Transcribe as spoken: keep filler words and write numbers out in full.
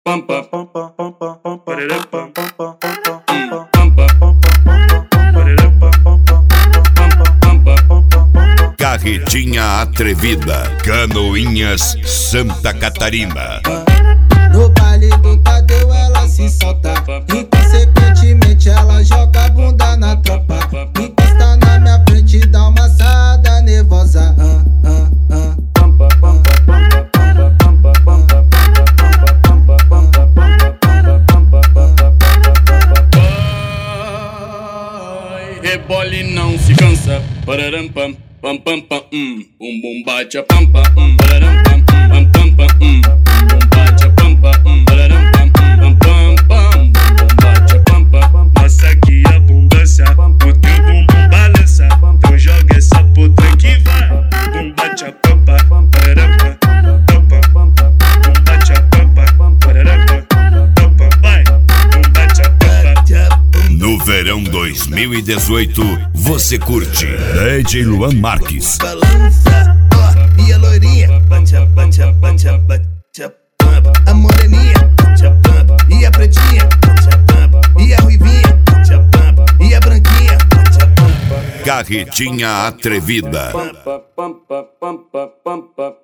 pampa, Carretinha Atrevida, Canoinhas, Santa Catarina. No baile do Tadeu ela se solta, inconsequentemente ela joga a bunda na tropa. Encosta na minha frente e dá uma assada nervosa. ah, ah, ah. Rebole não se cansa, pararam pam pam pam pam hum, bum bum bate a pampa hum, pararam pam pam pam pam hum, bum bate a pampa hum, pararam pam pam pam pam, bum bate a pampa. Mostra que a abundância, o teu bumbum balança, então joga essa puta que vai. Bum bate a pampa, pararam pam pam pam, bum bate a pampa, pararam pam pam, vai. Bum bate a pampa. No verão dois mil e dezoito, você curte D J Luan Marques. Balança, ó, e a loirinha, bate a, bate a, bate a, bate a pampa. A moreninha, bate a pampa. E a pretinha, bate a pampa. E a ruivinha, bate a pampa. E a branquinha, bate a pampa. Carretinha Atrevida. Pampa, pampa, pampa, pampa.